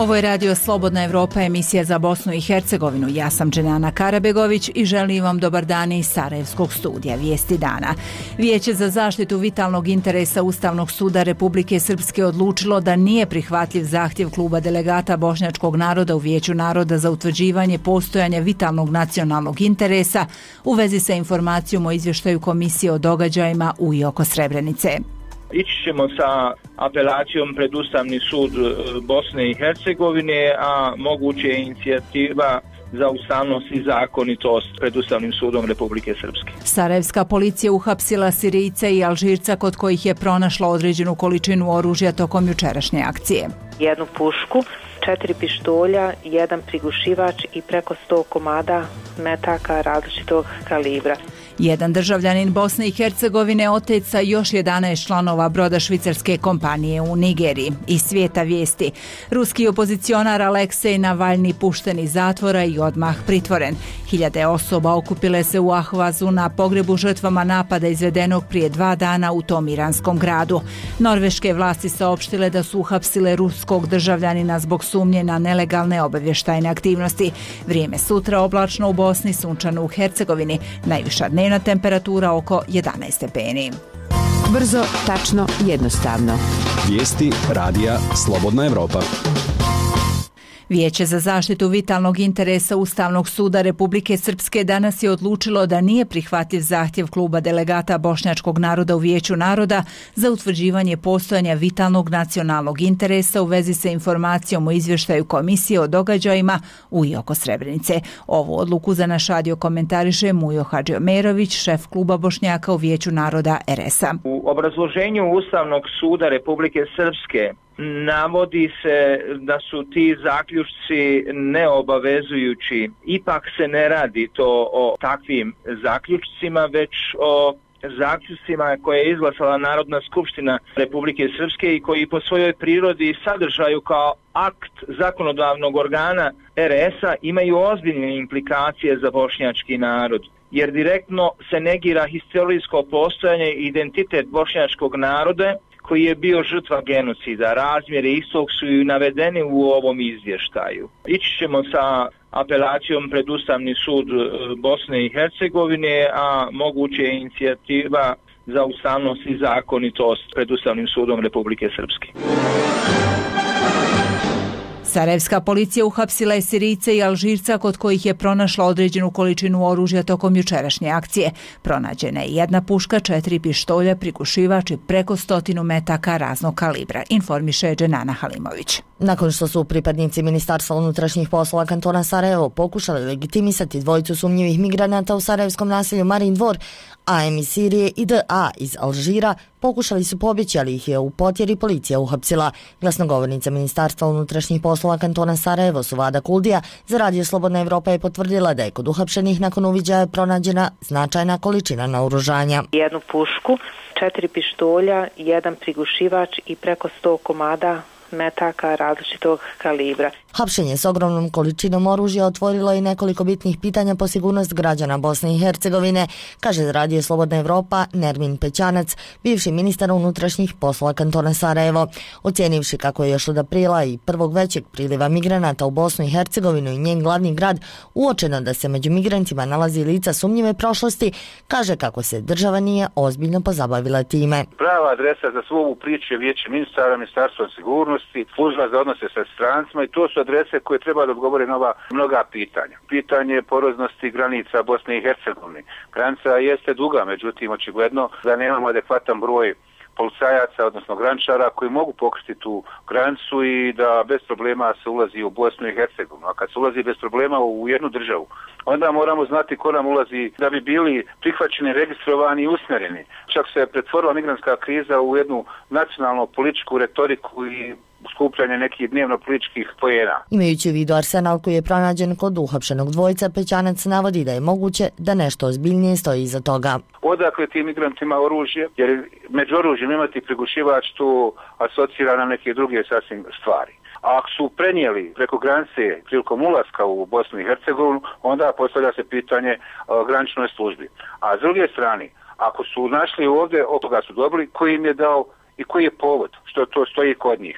Ovo je Radio Slobodna Evropa, emisija za Bosnu i Hercegovinu. Ja sam Dženana Karabegović i želim vam dobar dan iz Sarajevskog studija Vijesti dana. Vijeće za zaštitu vitalnog interesa Ustavnog suda Republike Srpske odlučilo da nije prihvatljiv zahtjev kluba delegata bošnjačkog naroda u Vijeću naroda za utvrđivanje postojanja vitalnog nacionalnog interesa u vezi sa informacijom o izvještaju komisije o događajima u i oko Srebrenice. Ići ćemo sa apelacijom pred Ustavni sud Bosne i Hercegovine, a moguće je inicijativa za ustavnost i zakonitost pred Ustavnim sudom Republike Srpske. Sarajevska policija uhapsila Sirijca i Alžirca kod kojih je pronašla određenu količinu oružja tokom jučerašnje akcije. Jednu pušku, 4 pištolja, 1 prigušivač i preko 100 komada metaka različitog kalibra. Jedan državljanin Bosne i Hercegovine otet sa još 11 članova broda švicarske kompanije u Nigeriji. Iz svijeta vijesti. Ruski opozicionar Aleksej Navalni pušten iz zatvora i odmah pritvoren. Hiljade osoba okupile se u Ahvazu na pogrebu žrtvama napada izvedenog prije 2 dana u tom iranskom gradu. Norveške vlasti saopštile da su uhapsile ruskog državljanina zbog sumnje na nelegalne obavještajne aktivnosti. Vrijeme sutra oblačno u Bosni, sunčano u Hercegovini. Najviša dnevna temperatura oko 11 stepeni. Brzo, tačno, jednostavno. Vijesti radija Slobodna Evropa. Vijeće za zaštitu vitalnog interesa Ustavnog suda Republike Srpske danas je odlučilo da nije prihvatljiv zahtjev kluba delegata bošnjačkog naroda u Vijeću naroda za utvrđivanje postojanja vitalnog nacionalnog interesa u vezi sa informacijom o izvještaju komisije o događajima u i oko Srebrenice. Ovu odluku za naš radio komentariše Mujo Hadžiomerović, šef kluba Bošnjaka u Vijeću naroda RS-a. U obrazloženju Ustavnog suda Republike Srpske navodi se da su ti zaključci neobavezujući. Ipak se ne radi to o takvim zaključcima, već o zaključcima koje je izglasala Narodna skupština Republike Srpske i koji po svojoj prirodi i sadržaju kao akt zakonodavnog organa RS-a imaju ozbiljne implikacije za bošnjački narod, jer direktno se negira historijsko postojanje i identitet bošnjačkog naroda koji je bio žrtva genocida. Razmjere istog su i navedeni u ovom izvještaju. Ići ćemo sa apelacijom pred Ustavni sud Bosne i Hercegovine, a moguće je inicijativa za ustavnost i zakonitost pred Ustavnim sudom Republike Srpske. Sarajevska policija uhapsila je Sirijce i Alžirca kod kojih je pronašla određenu količinu oružja tokom jučerašnje akcije. Pronađena je 1 puška, 4 pištolja, prigušivač i preko 100 metaka raznog kalibra, informiše Dženana Halimović. Nakon što su pripadnici Ministarstva unutrašnjih poslova kantona Sarajevo pokušali legitimisati dvojicu sumnjivih migranata u sarajevskom naselju Marin Dvor, AM iz Sirije i DA iz Alžira pokušali su pobjeći, ali ih je u potjeri policija uhapsila. Glasnogovornica Ministarstva unutrašnjih poslova kantona Sarajevo, Suvada Kuldija, za Radio Slobodna Evropa je potvrdila da je kod uhapšenih nakon uviđaja pronađena značajna količina naoružanja. 1 pušku, 4 pištolja, 1 prigušivač i preko 100 komada metaka različitog kalibra. Hapšenje s ogromnom količinom oružja otvorilo i nekoliko bitnih pitanja po sigurnost građana Bosne i Hercegovine, kaže Radio Slobodna Evropa Nermin Pećanac, bivši ministar unutrašnjih poslova kantona Sarajevo. Ocijenivši kako je još od aprila i prvog većeg priliva migranata u Bosnu i Hercegovinu i njen glavni grad uočeno da se među migrantima nalazi lica sumnjive prošlosti, kaže kako se država nije ozbiljno pozabavila time. Prava adresa za svu ovu priču je Vijeće ministara, Ministarstvo sigurnosti, služba za odnose sa strancima i to su adrese koje treba da odgovore na ova mnoga pitanja. Pitanje poroznosti granica Bosne i Hercegovine. Granica jeste duga, međutim očigledno da nemamo adekvatan broj policajaca, odnosno graničara koji mogu pokriti tu granicu i da bez problema se ulazi u Bosnu i Hercegovinu. A kad se ulazi bez problema u jednu državu, onda moramo znati ko nam ulazi da bi bili prihvaćeni, registrovani i usmjereni. Čak se pretvorila migrantska kriza u jednu nacionalnu političku retoriku i skupljanje nekih dnevno političkih poena. Imajući u vidu arsenal koji je pronađen kod uhapšenog dvojca, Pećanac navodi da je moguće da nešto ozbiljnije stoji iza toga. Odakle tim migrantima oružje? Jer među oružjem imati prigušivač to asocira na neke druge sasvim stvari. A ako su prenijeli preko granice prilikom ulaska u Bosnu i Hercegovinu, onda postavlja se pitanje graničnoj službi. A s druge strane, ako su našli ovdje, od toga su dobili, koji im je dao i koji je povod, što to stoji kod njih.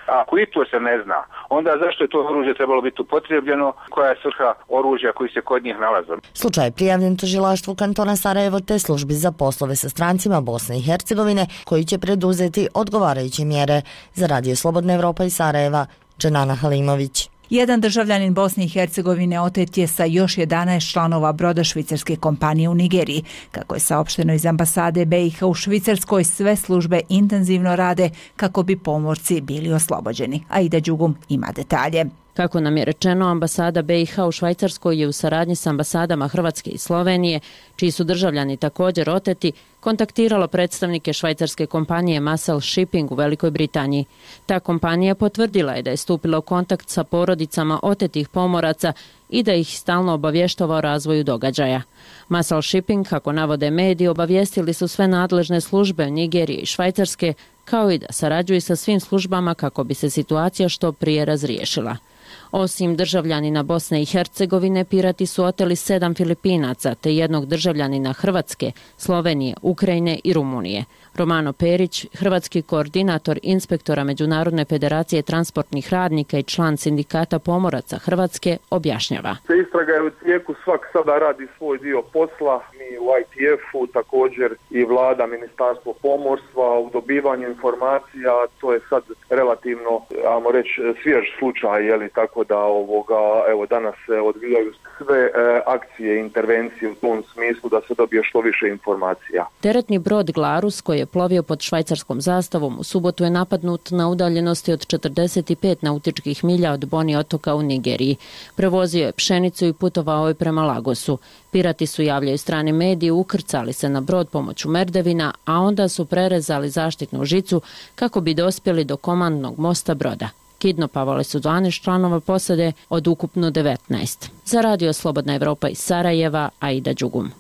Ako i to se ne zna, onda zašto je to oružje trebalo biti upotrijebljeno, koja je svrha oružja koji se kod njih nalaze? Slučaj je prijavljen tužilaštvu kantona Sarajevo te službi za poslove sa strancima Bosne i Hercegovine, koji će preduzeti odgovarajuće mjere. Za Radio Slobodna Evropa iz Sarajeva, Dženana Halimović. Jedan državljanin Bosne i Hercegovine otet je sa još 11 članova broda švicarske kompanije u Nigeriji. Kako je saopšteno iz ambasade BiH u Švicarskoj, sve službe intenzivno rade kako bi pomorci bili oslobođeni. Aida Đugum ima detalje. Kako nam je rečeno, ambasada BiH u Švajcarskoj je u saradnji s ambasadama Hrvatske i Slovenije, čiji su državljani također oteti, kontaktiralo predstavnike švajcarske kompanije Muscle Shipping u Velikoj Britaniji. Ta kompanija potvrdila je da je stupila u kontakt sa porodicama otetih pomoraca i da ih stalno obavještava o razvoju događaja. Muscle Shipping, kako navode mediji, obavijestili su sve nadležne službe Nigerije i Švajcarske, kao i da sarađuju sa svim službama kako bi se situacija što prije razriješila. Osim državljanina Bosne i Hercegovine, pirati su oteli 7 Filipinaca te jednog državljanina Hrvatske, Slovenije, Ukrajine i Rumunije. Romano Perić, hrvatski koordinator inspektora Međunarodne federacije transportnih radnika i član sindikata pomoraca Hrvatske, objašnjava. Istraga je u tijeku, svak sada radi svoj dio posla. Mi u ITF-u također i vlada, ministarstvo pomorstva u dobivanju informacija. To je sad relativno, ajmo reći, svjež slučaj, tako da evo danas se odvijaju sve akcije i intervencije u tom smislu da se dobije što više informacija. Teretni brod Glarus, koji je plovio pod švajcarskom zastavom, u subotu je napadnut na udaljenosti od 45 nautičkih milja od Boni otoka u Nigeriji. Prevozio je pšenicu i putovao je prema Lagosu. Pirati su, javljaju strani mediji, ukrcali se na brod pomoću merdevina, a onda su prerezali zaštitnu žicu kako bi dospjeli do komandnog mosta broda. Kidnapovali su 12 članova posade od ukupno 19. Za Radio Slobodna Evropa iz Sarajeva, Aida Đugum.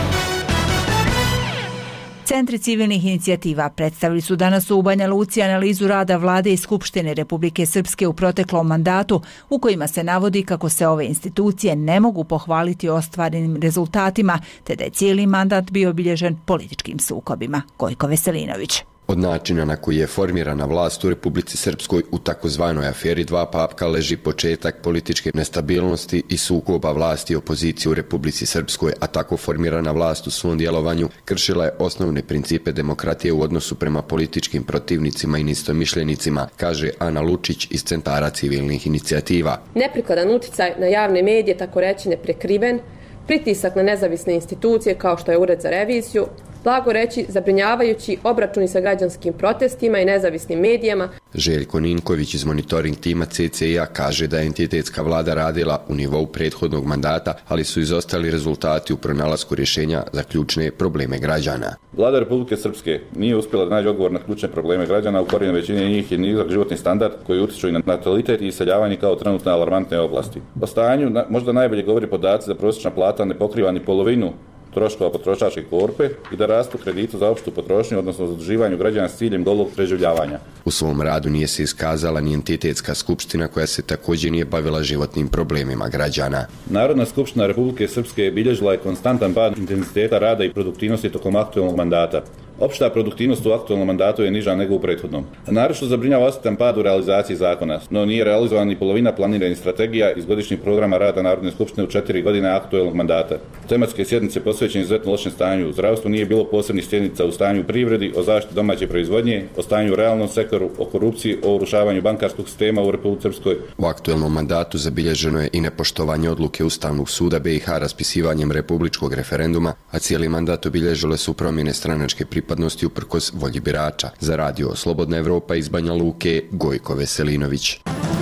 Centri civilnih inicijativa predstavili su danas u Banja Luci analizu rada Vlade i Skupštine Republike Srpske u proteklom mandatu, u kojima se navodi kako se ove institucije ne mogu pohvaliti ostvarenim rezultatima, te da je cijeli mandat bio obilježen političkim sukobima. Gojko Veselinović. Od načina na koji je formirana vlast u Republici Srpskoj u takozvanoj aferi Dva papka leži početak političke nestabilnosti i sukoba vlasti i opozicije u Republici Srpskoj, a tako formirana vlast u svom djelovanju kršila je osnovne principe demokratije u odnosu prema političkim protivnicima i neistomišljenicima, kaže Ana Lučić iz Centara civilnih inicijativa. Neprikladan utjecaj na javne medije, tako reći neprekriven, pritisak na nezavisne institucije kao što je Ured za reviziju, blago reći zabrinjavajući obračuni sa građanskim protestima i nezavisnim medijama. Željko Ninković iz monitoring tima CCI-a kaže da je entitetska vlada radila u nivou prethodnog mandata, ali su izostali rezultati u pronalasku rješenja za ključne probleme građana. Vlada Republike Srpske nije uspjela da nađe odgovor na ključne probleme građana, u korijenoj većini njih je nizak životni standard koji utječu i na natalitet i iseljavanje kao trenutne alarmantne oblasti. O stanju možda najbolje govori podaci da prosječna plata ne pokriva ni polovinu troškova potrošačke korpe i da rastu krediti za opštu potrošnju, odnosno zaduživanju građana s ciljem golog preživljavanja. U svom radu nije se iskazala ni entitetska skupština koja se također nije bavila životnim problemima građana. Narodna skupština Republike Srpske bilježila je konstantan pad intenziteta rada i produktivnosti tokom aktualnog mandata. Opšta produktivnost u aktualnom mandatu je niža nego u prethodnom. Naročito zabrinjava osjetan pad u realizaciji zakona, no nije realizovan ni polovina planiranih strategija iz godišnjih programa rada Narodne skupštine u 4 godine aktualnog mandata. Tematske sjednice posvećene izuzetno lošem stanju u zdravstvu, nije bilo posebnih sjednica u stanju privredi, o zaštiti domaće proizvodnje, o stanju u realnom sektoru, o korupciji, o urušavanju bankarskog sistema u Republici Srpskoj. U aktualnom mandatu zabilježeno je i nepoštovanje odluke Ustavnog suda BiH raspisivanjem republičkog referenduma, a cijeli mandat obilježile su promjene stranačke pripadnosti uprkos volji birača. Za Radio Slobodna Evropa iz Banja Luke, Gojko Veselinović.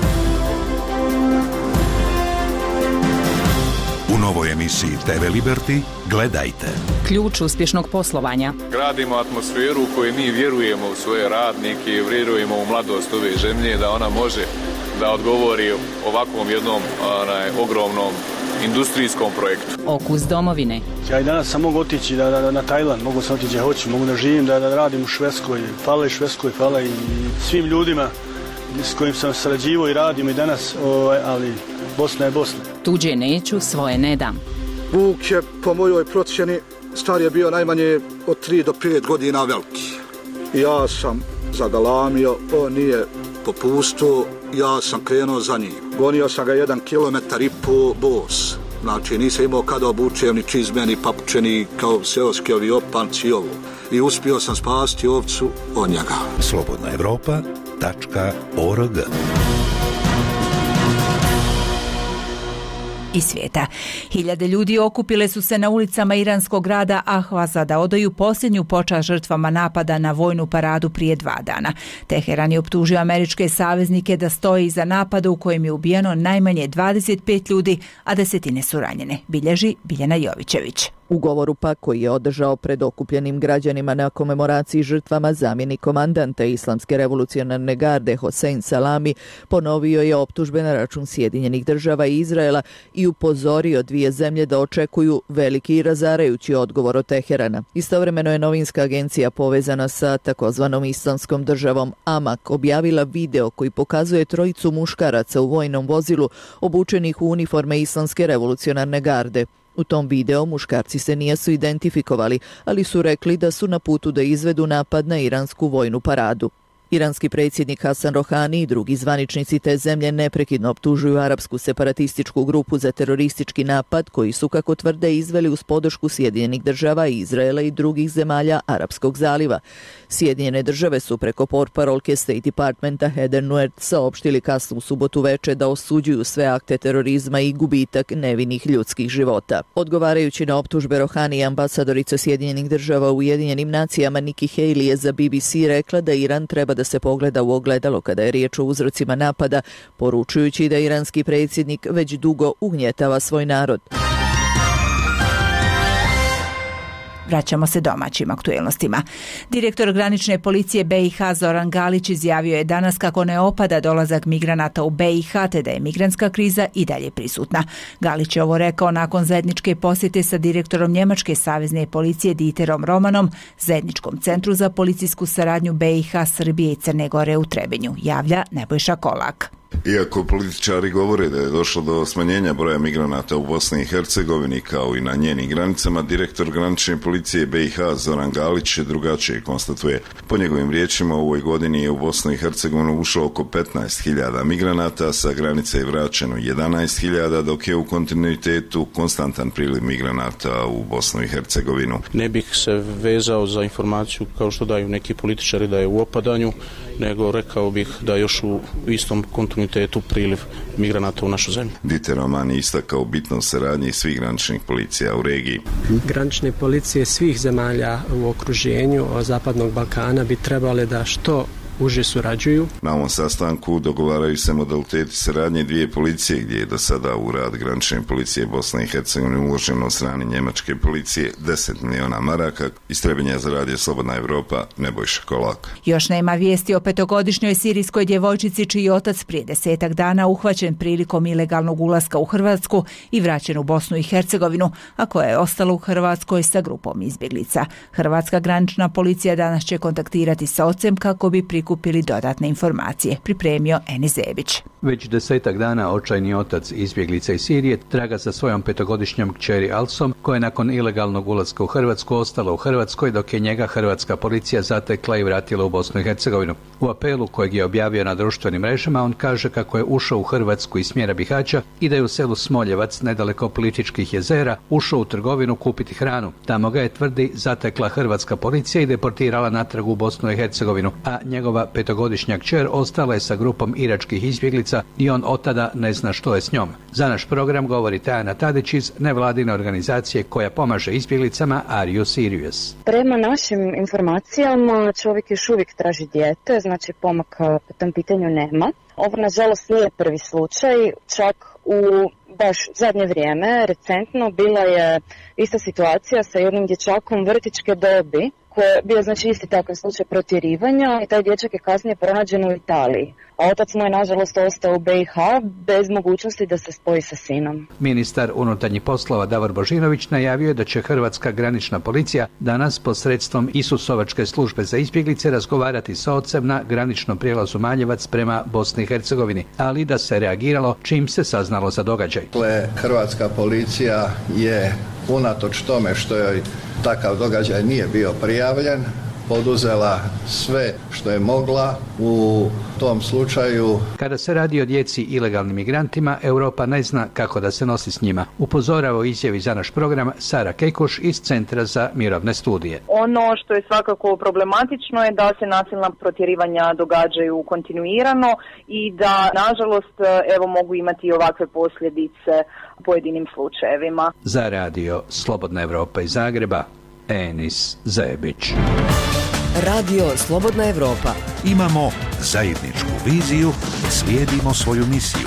U novoj emisiji TV Liberty gledajte. Ključ uspješnog poslovanja. Gradimo atmosferu u kojoj mi vjerujemo u svoje radnike, vjerujemo u mladost ove zemlje, da ona može da odgovori ovakvom jednom ogromnom industrijskom projektu. Okus domovine. Ja i danas sam mogu otići na Tajland, mogu sam otići gdje hoću, mogu da živim, da radim u Švedskoj. Hvala i Švedskoj, hvala i svim ljudima s kojim sam sarađivao i radim i danas, ali Bosna je Bosna. Tuđe neću, svoje ne dam. Vuk je, po mojoj procjeni, star je bio najmanje od 3 do 5 godina veliki. Ja sam zagalamio, on nije po pustu, ja sam krenuo za njim. Gonio sam ga 1,5 kilometar bos. Znači nisam imao kada obučem ni čizme, ni papuče, ni kao seoski ovi opanci i ovo. I uspio sam spasti ovcu od njega. slobodnaevropa.org i svijeta. Hiljade ljudi okupile su se na ulicama iranskog grada Ahvaza da odaju posljednju počast žrtvama napada na vojnu paradu prije 2 dana. Teheran je optužio američke saveznike da stoji iza napada u kojem je ubijeno najmanje 25 ljudi, a desetine su ranjene, bilježi Biljana Jovićević. U govoru pak koji je održao pred okupljenim građanima na komemoraciji žrtvama, zamjenik komandanta Islamske revolucionarne garde Hosein Salami ponovio je optužbe na račun Sjedinjenih država i Izraela i upozorio 2 zemlje da očekuju veliki i razarajući odgovor od Teherana. Istovremeno je novinska agencija povezana sa takozvanom Islamskom državom Amak objavila video koji pokazuje 3 muškaraca u vojnom vozilu obučenih u uniforme Islamske revolucionarne garde. U tom videu muškarci se nisu identifikovali, ali su rekli da su na putu da izvedu napad na iransku vojnu paradu. Iranski predsjednik Hasan Rohani i drugi zvaničnici te zemlje neprekidno optužuju arapsku separatističku grupu za teroristički napad koji su, kako tvrde, izveli uz podršku Sjedinjenih država, Izraela i drugih zemalja Arapskog zaliva. Sjedinjene države su preko portparolke State Departmenta Heather Nauert saopštili kasno u subotu veče da osuđuju sve akte terorizma i gubitak nevinih ljudskih života. Odgovarajući na optužbe Rohani, ambasadorica Sjedinjenih država u Ujedinjenim nacijama Nikki Haley je za BBC rekla da Iran treba da se pogleda u ogledalo kada je riječ o uzrocima napada, poručujući da iranski predsjednik već dugo ugnjetava svoj narod. Vraćamo se domaćim aktuelnostima. Direktor granične policije BiH Zoran Galić izjavio je danas kako ne opada dolazak migranata u BiH, te da je migrantska kriza i dalje prisutna. Galić je ovo rekao nakon zajedničke posjete sa direktorom Njemačke savezne policije Dieterom Romanom zajedničkom centru za policijsku saradnju BiH, Srbije i Crne Gore u Trebinju, javlja Nebojša Kolak. Iako političari govore da je došlo do smanjenja broja migranata u Bosni i Hercegovini kao i na njenim granicama, direktor granične policije BiH Zoran Galić drugačije konstatuje. Po njegovim riječima, u ovoj godini je u Bosnu i Hercegovinu ušlo oko 15.000 migranata, sa granice je vraćeno 11.000, dok je u kontinuitetu konstantan priliv migranata u Bosnu i Hercegovinu. Ne bih se vezao za informaciju kao što daju neki političari da je u opadanju, nego rekao bih da još u istom kontinuitetu priliv migranata u našu zemlju. Dieter Roman je istakao bitnost saradnje svih graničnih policija u regiji. Granične policije svih zemalja u okruženju Zapadnog Balkana bi trebale da što uže surađuju. Na ovom sastanku dogovaraju se modaliteti saradnje 2 policije, gdje je do sada u rad granične policije Bosne i Hercegovine uloženo od strane njemačke policije 10 miliona maraka. Iz Trebinja za radio Slobodna Evropa, Nebojša Kolak. Još nema vijesti o 5-godišnjoj sirijskoj djevojčici čiji otac prije 10 dana uhvaćen prilikom ilegalnog ulaska u Hrvatsku i vraćen u Bosnu i Hercegovinu, a koja je ostala u Hrvatskoj sa grupom izbjeglica. Hrvatska granična policija danas će kontaktirati sa ocem kako bi prikupili dodatne informacije, pripremio Enis Zebić. Već 10 dana očajni otac izbjeglica iz Sirije traga za svojom 5-godišnjom kćeri Alsom, koja je nakon ilegalnog ulaska u Hrvatsku ostala u Hrvatskoj, dok je njega hrvatska policija zatekla i vratila u Bosnu i Hercegovinu. U apelu kojeg je objavio na društvenim mrežama, on kaže kako je ušao u Hrvatsku iz smjera Bihaća i da je u selu Smoljevac, nedaleko Plitvičkih jezera, ušao u trgovinu kupiti hranu. Tamo ga je, tvrdi, zatekla hrvatska policija i deportirala natrag u Bosnu i Hercegovinu, a njegova 5-godišnja kćer ostala je sa grupom iračkih izbjeglica i on od tada ne zna što je s njom. Za naš program govori Tajana Tadić iz nevladine organizacije koja pomaže izbjeglicama Are You Serious? Prema našim informacijama čovjek još uvijek traži dijete, znači pomaka po tom pitanju nema. Ovo nažalost nije prvi slučaj, čak u baš zadnje vrijeme, recentno, bila je ista situacija sa jednim dječakom vrtićke dobi koji je bio znači isti takav slučaj protjerivanja i taj dječak je kasnije pronađen u Italiji. A otac mu je nažalost ostao u BiH bez mogućnosti da se spoji sa sinom. Ministar unutarnjih poslova Davor Božinović najavio je da će hrvatska granična policija danas posredstvom Isusovačke službe za izbjeglice razgovarati sa ocem na graničnom prijelazu Maljevac prema Bosni i Hercegovini, ali da se reagiralo čim se saznalo za događaj. Hrvatska policija je unatoč tome što joj takav događaj nije bio prijavljen, poduzela sve što je mogla u tom slučaju. Kada se radi o djeci ilegalnim migrantima, Europa ne zna kako da se nosi s njima. Upozorava u izjavi za naš program Sara Kekuš iz Centra za mirovne studije. Ono što je svakako problematično je da se nasilna protjerivanja događaju kontinuirano i da, nažalost, mogu imati ovakve posljedice u pojedinim slučajevima. Za radio Slobodna Evropa iz Zagreba, Enis Zebić. Radio Slobodna Evropa. Imamo zajedničku viziju, slijedimo svoju misiju.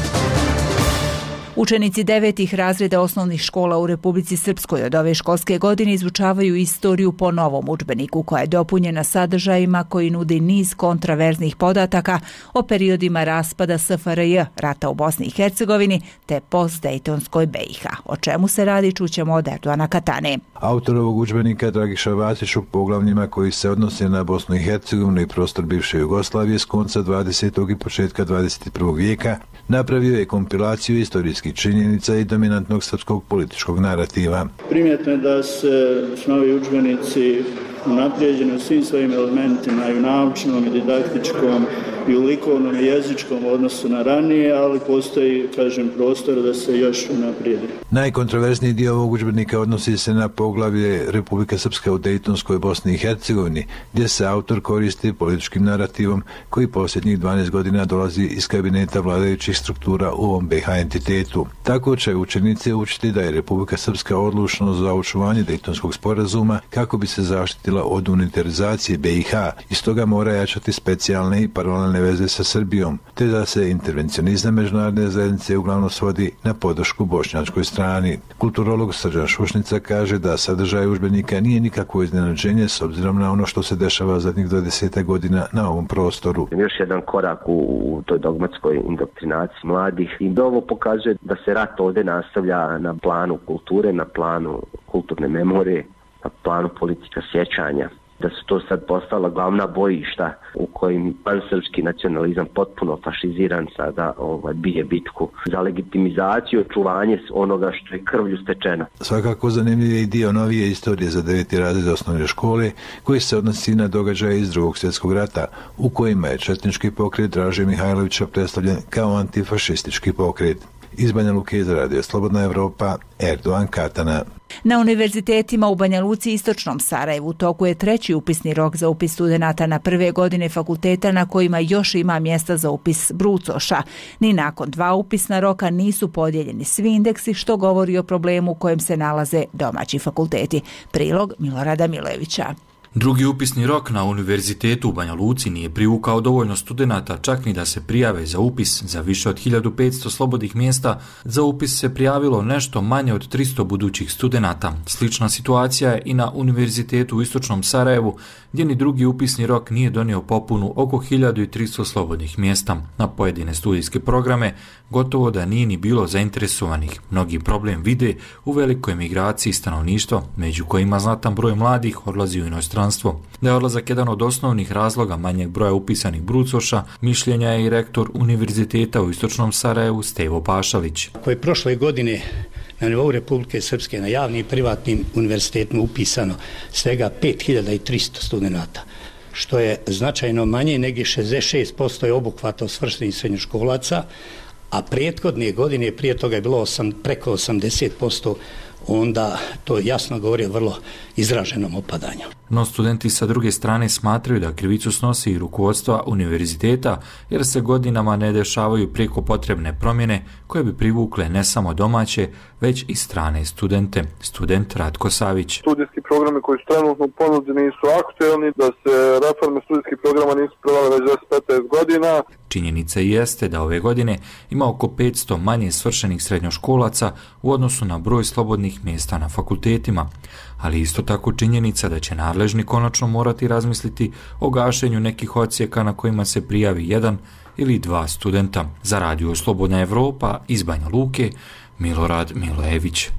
Učenici 9. razreda osnovnih škola u Republici Srpskoj od ove školske godine izučavaju istoriju po novom udžbeniku koja je dopunjena sadržajima koji nudi niz kontraverznih podataka o periodima raspada SFRJ, rata u Bosni i Hercegovini te postdejtonskoj BiH. O čemu se radi čućemo od Erdoana Katane. Autor ovog udžbenika Dragiša Vasić u poglavljima koji se odnose na Bosnu i Hercegovinu i prostor bivše Jugoslavije s konca 20. i početka 21. vijeka napravio je kompilaciju istorijskih činjenica i dominantnog srpskog političkog narativa. Primjetno je da se novi udžbenici unaprijeđeni u svim svojim elementima i u naučnom i didaktičkom i u likovnom i jezičkom odnosu na ranije, ali postoji, prostor da se još unaprijedi. Najkontroverzniji dio ovog udžbenika odnosi se na poglavlje Republika Srpska u Dejtonskoj Bosni i Hercegovini, gdje se autor koristi političkim narativom koji posljednjih 12 godina dolazi iz kabineta vladajućih struktura u ovom BiH entitetu. Tako će učenici učiti da je Republika Srpska odlučna za očuvanje Dejtonskog sporazuma kako bi se zaštitila od unitarizacije BiH i stoga mora jačati specijalne i paralelne veze sa Srbijom, te da se intervencionizam međunarodne zajednice uglavnom svodi na podršku bošnjačkoj strani. Kulturolog Srđan Šušnica kaže da sadržaj udžbenika nije nikakvo iznenađenje s obzirom na ono što se dešava zadnjih 20 godina na ovom prostoru. Još jedan korak u toj dogmatskoj indoktrinaciji mladih i ovo pokazuje da se rat ovdje nastavlja na planu kulture, na planu kulturne memorije, na planu politika sjećanja, da su to sad postala glavna bojišta u kojim pansrpski nacionalizam potpuno fašiziran sada bije bitku za legitimizaciju, očuvanje onoga što je krvlju stečeno. Svakako zanimljiv je i dio novije istorije za 9. razred osnovne škole koji se odnosi na događaje iz Drugog svjetskog rata u kojima je četnički pokret Draže Mihajlovića predstavljen kao antifašistički pokret. Iz Banja Luke za radio Slobodna Evropa, Erdoan Katana. Na univerzitetima u Banja Luci i Istočnom Sarajevu u toku je 3. upisni rok za upis studenata na prve godine fakulteta na kojima još ima mjesta za upis brucoša. Ni nakon 2 upisna roka nisu podijeljeni svi indeksi, što govori o problemu u kojem se nalaze domaći fakulteti. Prilog Milorada Milojevića. Drugi upisni rok na univerzitetu u Banja Luci nije privukao dovoljno studenata, čak ni da se prijave za upis. Za više od 1500 slobodnih mjesta za upis se prijavilo nešto manje od 300 budućih studenata. Slična situacija je i na univerzitetu u Istočnom Sarajevu, gdje ni drugi upisni rok nije donio popunu oko 1300 slobodnih mjesta. Na pojedine studijske programe gotovo da nije ni bilo zainteresovanih. Mnogi problem vide u velikoj migraciji stanovništva, među kojima znatan broj mladih odlazi u inostranstvo. Da je odlazak jedan od osnovnih razloga manjeg broja upisanih brucoša, mišljenja je i rektor Univerziteta u Istočnom Sarajevu Stevo Pašalić. Koje prošle godine na nivou Republike Srpske na javnim i privatnim univerzitetima upisano svega 5300 studenata, što je značajno manje, negdje 66% je obuhvato svršenih srednjoškolaca, a prethodne godine prije toga je bilo preko 80%, onda to jasno govori o vrlo izraženom opadanju. No studenti sa druge strane smatraju da krivicu snosi i rukovodstva univerziteta, jer se godinama ne dešavaju prijeko potrebne promjene koje bi privukle ne samo domaće, već i strane studente. Student Ratko Savić. Studijski programi koji su trenutno ponuđeni nisu aktuelni, da se reforme studijskih programa nisu provale već 15 godina. Činjenica jeste da ove godine ima oko 500 manje svršenih srednjoškolaca u odnosu na broj slobodnih mjesta na fakultetima, ali isto tako činjenica da će nadležni konačno morati razmisliti o gašenju nekih odsjeka na kojima se prijavi 1 ili 2 studenta. Za radio Slobodna Evropa iz Banja Luke, Milorad Milojević.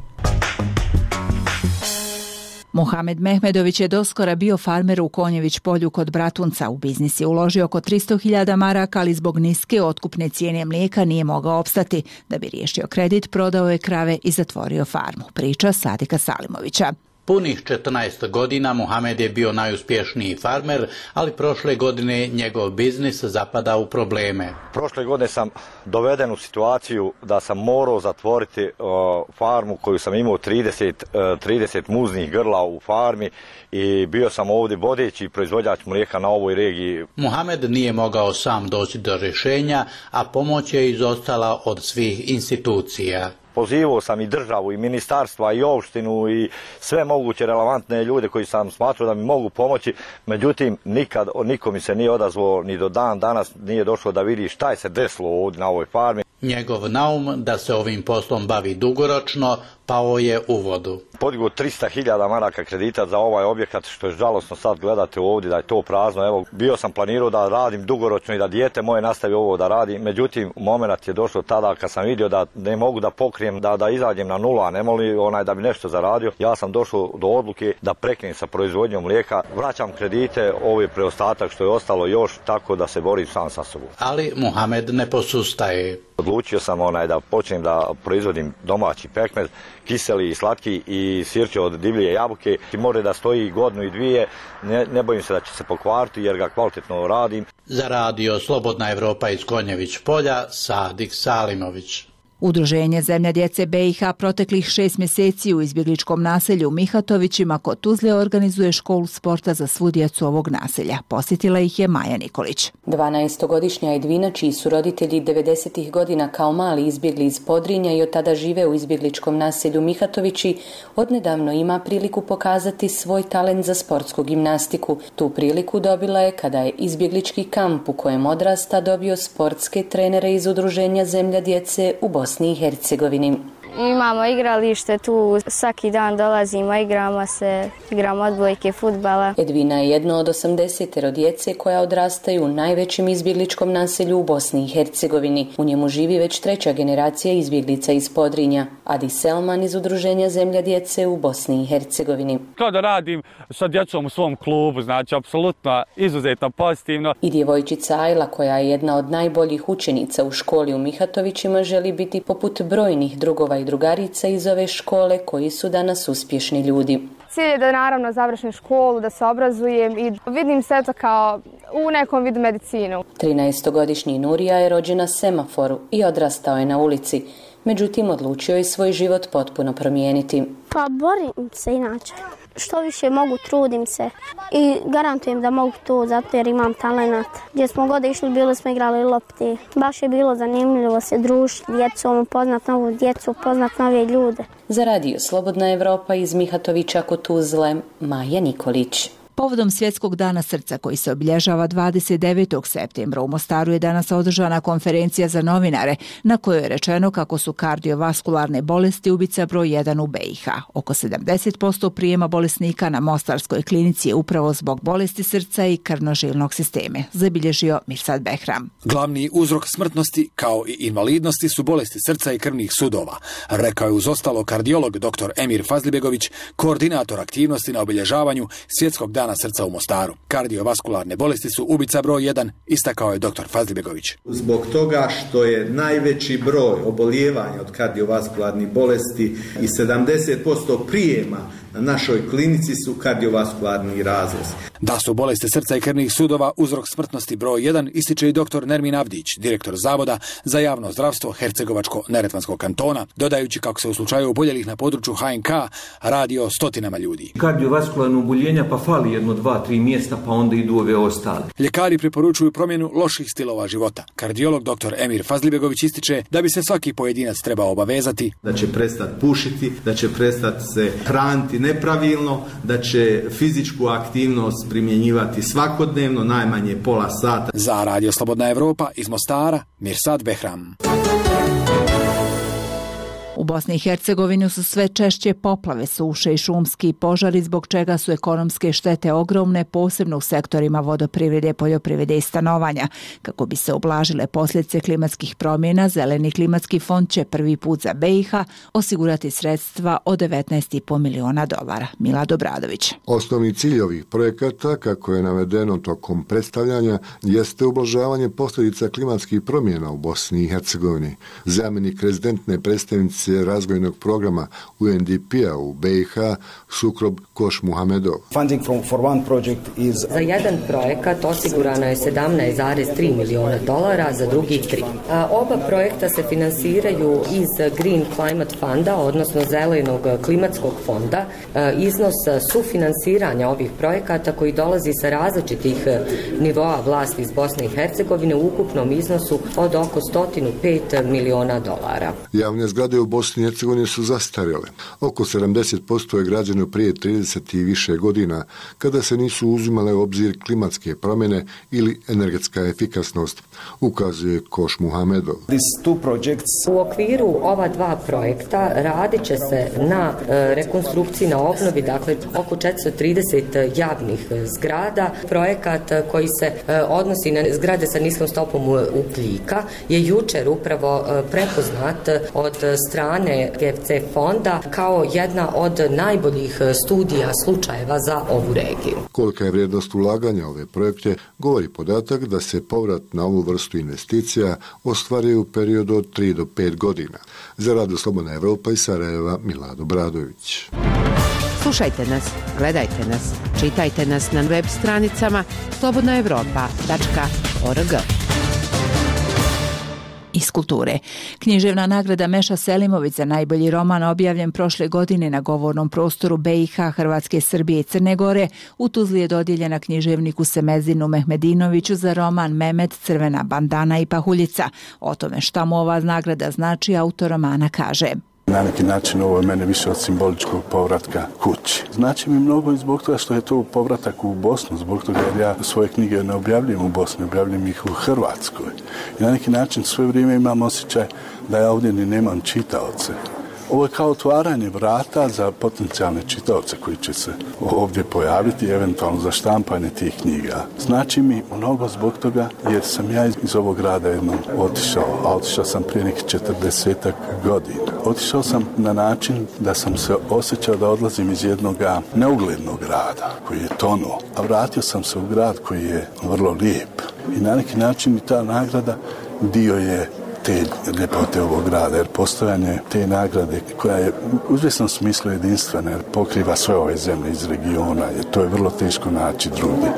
Mohamed Mehmedović je doskora bio farmer u Konjević polju kod Bratunca. U biznis je uložio oko 300.000 maraka, ali zbog niske otkupne cijene mlijeka nije mogao opstati. Da bi riješio kredit, prodao je krave i zatvorio farmu. Priča Sadika Salimovića. Punih 14 godina Muhamed je bio najuspješniji farmer, ali prošle godine njegov biznis zapada u probleme. Prošle godine sam doveden u situaciju da sam morao zatvoriti farmu koju sam imao 30 muznih grla u farmi i bio sam ovdje vodeći proizvođač mlijeka na ovoj regiji. Muhamed nije mogao sam doći do rješenja, a pomoć je izostala od svih institucija. Pozivao sam i državu, i ministarstva, i opštinu, i sve moguće relevantne ljude koji sam smatrao da mi mogu pomoći, međutim niko mi se nije odazvao, ni do dan danas nije došlo da vidi šta je se desilo ovdje na ovoj farmi. Njegov naum da se ovim poslom bavi dugoročno pao je u vodu. Podigao 300.000 maraka kredita za ovaj objekat, što je žalosno sad gledate ovdje da je to prazno. Evo, bio sam planirao da radim dugoročno i da dijete moje nastavi ovo da radi, međutim moment je došlo tada kad sam vidio da ne mogu da pokrijem, da izađem na nula, a ne moli da bi nešto zaradio. Ja sam došao do odluke da prekinem sa proizvodnjom mlijeka, vraćam kredite, ovaj preostatak što je ostalo još, tako da se borim sam sa sobom. Ali Muhamed ne posustaje. Odlučio sam da počnem da proizvodim domaći pekmez, kiseli i slatki i sirće od divlje jabuke. Može da stoji godinu i dvije, ne bojim se da će se pokvariti jer ga kvalitetno radim. Za radio Slobodna Evropa iz Konjević polja, Sadik Salimović. Udruženje Zemlja djece BiH proteklih 6 mjeseci u izbjegličkom naselju u Mihatovićima kod Tuzle organizuje školu sporta za svu djecu ovog naselja. Posjetila ih je Maja Nikolić. 12-godišnja Edvina, čiji su roditelji 90-ih godina kao mali izbjegli iz Podrinja i od tada žive u izbjegličkom naselju Mihatovići, odnedavno ima priliku pokazati svoj talent za sportsku gimnastiku. Tu priliku dobila je kada je izbjeglički kamp u kojem odrasta dobio sportske trenere iz Udruženja Zemlja djece u Bosni i Hercegovini. Imamo igralište tu, svaki dan dolazimo, igramo odbojke, fudbala. Edvina je jedno od 80 djece koja odrastaju u najvećem izbjegličkom naselju u Bosni i Hercegovini. U njemu živi već 3. generacija izbjeglica iz Podrinja. Adi Selman iz Udruženja Zemlja djece u Bosni i Hercegovini. Kada radim sa djecom u svom klubu, znači apsolutno izuzetno pozitivno. I djevojčica Ajla, koja je jedna od najboljih učenica u školi u Mihatovićima, želi biti poput brojnih drugova i drugarica iz ove škole koji su danas uspješni ljudi. Cilj je da naravno završim školu, da se obrazujem i vidim se to kao u nekom vidu medicinu. 13-godišnji Nurija je rođen na semaforu i odrastao je na ulici. Međutim, odlučio je svoj život potpuno promijeniti. Pa borim se inače. Što više mogu, trudim se i garantujem da mogu to zato jer imam talent. Gdje smo god išli, bili smo igrali lopti. Baš je bilo zanimljivo se družiti djecom, upoznat novu djecu, upoznat nove ljude. Za radio Slobodna Evropa iz Mihatovića kod Tuzle, Maja Nikolić. Povodom Svjetskog dana srca koji se obilježava 29. septembra u Mostaru je danas održana konferencija za novinare na kojoj je rečeno kako su kardiovaskularne bolesti ubica broj 1 u BiH. Oko 70% prijema bolesnika na Mostarskoj klinici je upravo zbog bolesti srca i krvnožilnog sistema, zabilježio Mirsad Behram. Glavni uzrok smrtnosti kao i invalidnosti su bolesti srca i krvnih sudova, rekao je uz ostalo kardiolog dr. Emir Fazlibegović, koordinator aktivnosti na obilježavanju Svjetskog dana srca u Mostaru. Kardiovaskularne bolesti su ubica broj 1, istakao je dr. Fazlibegović. Zbog toga što je najveći broj obolijevanja od kardiovaskularnih bolesti i 70% prijema na našoj klinici su kardiovaskularni razlozi. Da su bolesti srca i krvnih sudova uzrok smrtnosti broj 1, ističe i dr. Nermin Avdić, direktor Zavoda za javno zdravstvo Hercegovačko-neretvanskog kantona, dodajući kako se u slučaju oboljelih na području HNK radi o stotinama ljudi. Kardiovaskularno oboljenja pa fali 1, 2, 3 mjesta pa onda idu ove ostale. Ljekari preporučuju promjenu loših stilova života. Kardiolog dr. Emir Fazlibegović ističe da bi se svaki pojedinac trebao obavezati da će prestati pušiti, da će prestati se hraniti nepravilno, da će fizičku aktivnost primjenjivati svakodnevno, najmanje pola sata. Za radio Slobodna Evropa iz Mostara, Mirsad Behram. U Bosni i Hercegovini su sve češće poplave, suše i šumski požari, zbog čega su ekonomske štete ogromne, posebno u sektorima vodoprivrede, poljoprivrede i stanovanja. Kako bi se ublažile posljedice klimatskih promjena, Zeleni klimatski fond će prvi put za BiH osigurati sredstva od $19,5 miliona. Milad Obradović. Osnovni cilj ovih projekata, kako je navedeno tokom predstavljanja, jeste ublažavanje posljedica klimatskih promjena u Bosni i Hercegovini. Zamjenik rezidentne predstavnice koordinacije razvojnog programa UNDP-a u BiH Sukrob Koš-Muhamedov. Za jedan projekat osigurano je $17,3 miliona za drugih 3. Oba projekta se finansiraju iz Green Climate Fonda, odnosno Zelenog klimatskog fonda. Iznos sufinansiranja ovih projekata koji dolazi sa različitih nivoa vlasti iz Bosne i Hercegovine u ukupnom iznosu od oko $105 miliona. Javne zgrade u Bosni i Hercegovini su zastarjele. Oko 70% je građeno prije 30 i više godina, kada se nisu uzimale u obzir klimatske promjene ili energetska efikasnost, ukazuje Koš Muhamedov. U okviru ova dva projekta radit će se na rekonstrukciji, na obnovi, dakle oko 430 javnih zgrada. Projekat koji se odnosi na zgrade sa niskom stopom ugljika je jučer upravo prepoznat od strane GFC fonda kao jedna od najboljih studija slučajeva za ovu regiju. Kolika je vrijednost ulaganja ove projekte, govori podatak da se povrat na ovu vrstu investicija ostvaruje u periodu od 3 do 5 godina. Za Radio Slobodna Evropa iz Sarajeva, Milado Bradović. Slušajte nas, gledajte nas, čitajte nas na web stranicama slobodnaevropa.org. Iz kulture. Književna nagrada Meša Selimović za najbolji roman objavljen prošle godine na govornom prostoru BiH, Hrvatske, Srbije i Crne Gore u Tuzli je dodijeljena književniku Semezinu Mehmedinoviću za roman Mehmet, Crvena bandana i pahuljica. O tome šta mu ova nagrada znači, autor romana kaže: Na neki način ovo je mene više od simboličkog povratka kući. Znači mi mnogo i zbog toga što je to povratak u Bosnu, zbog toga jer ja svoje knjige ne objavljujem u Bosni, objavljujem ih u Hrvatskoj. I na neki način sve vrijeme imam osjećaj da ja ovdje ni nemam čitaoce. Ovo je kao otvaranje vrata za potencijalne čitaoce koji će se ovdje pojaviti, eventualno za štampanje tih knjiga. Znači mi mnogo zbog toga jer sam ja iz ovog grada jednom otišao, a otišao sam prije nekih 40 godina. Otišao sam na način da sam se osjećao da odlazim iz jednog neuglednog grada koji je tonuo, a vratio sam se u grad koji je vrlo lijep. I na neki način i ta nagrada dio je te ljepote ovog grada, jer postojanje te nagrade koja je u izvjesnom smislu jedinstvena, jer pokriva sve ove zemlje iz regiona, jer to je vrlo teško naći drugdje.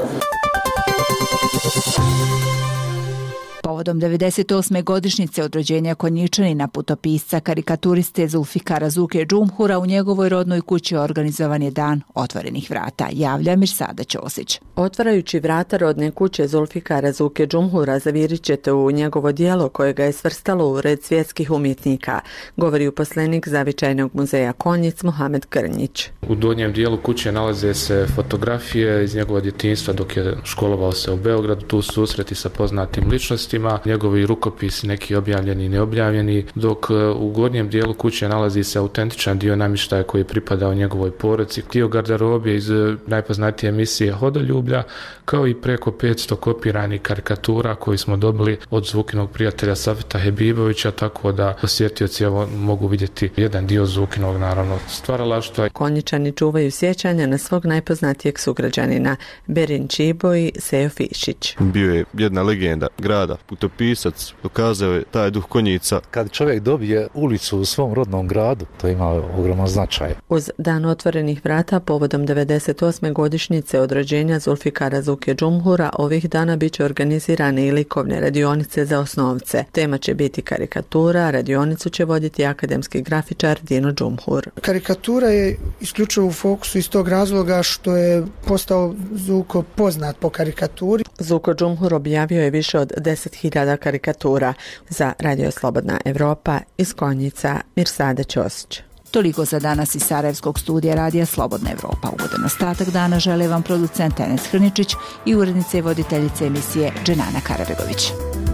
Povodom 98. godišnjice od rođenja Konjičanina, putopisca, karikaturiste Zulfikara Zuke Džumhura, u njegovoj rodnoj kući organizovan je dan otvorenih vrata, javlja Mirsada Ćosić. Otvarajući vrata rodne kuće Zulfikara Zuke Džumhura zavirit ćete u njegovo djelo koje ga je svrstalo u red svjetskih umjetnika, govori uposlenik Zavičajnog muzeja Konjic Mohamed Krnjić. U donjem dijelu kuće nalaze se fotografije iz njegova djetinjstva dok je školovao se u Beogradu, tu susreti sa poznatim ličnostima, njegovi rukopisi, neki objavljeni i neobjavljeni, dok u gornjem dijelu kuće nalazi se autentičan dio namještaja koji je pripadao njegovoj porodici, dio garderobe iz najpoznatije emisije Hodoljublja, kao i preko 500 kopiranih karikatura koji smo dobili od Zvukinog prijatelja Safeta Hebibovića, tako da posjetioci mogu vidjeti jedan dio Zvukinog, naravno, stvaralaštva. Konjičani čuvaju sjećanja na svog najpoznatijeg sugrađanina, Berin Čibo i Sejo Fišić. Bio je jedna legenda grada, putopisac, dokazao je taj duh konjica. Kad čovjek dobije ulicu u svom rodnom gradu, to ima ogroman značaj. Uz dan otvorenih vrata povodom 98. godišnjice od rođenja Zulfikara Zuke Džumhura, ovih dana bit će organizirane i likovne radionice za osnovce. Tema će biti karikatura, radionicu će voditi akademski grafičar Dino Džumhur. Karikatura je isključivo u fokusu iz tog razloga što je postao Zuko poznat po karikaturi. Zuko Džumhur objavio je više od 10.000 karikatura. Za Radio Slobodna Evropa iz Konjica, Mirsada Ćosić. Toliko za danas iz Sarajevskog studija Radija Slobodna Evropa. Ugodan ostatak dana žele vam producent Enes Hrničić i urednica i voditeljica emisije Dženana Karabegović.